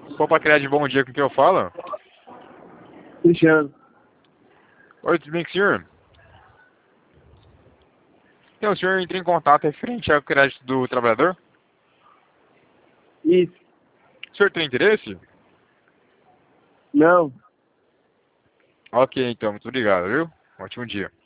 Opa, Cred, bom dia, com quem eu falo? Cristiano. Oi, tudo bem com o senhor? Então, o senhor entrou em contato referente ao crédito do trabalhador? Isso. O senhor tem interesse? Não. Ok, então, muito obrigado, viu? Ótimo dia.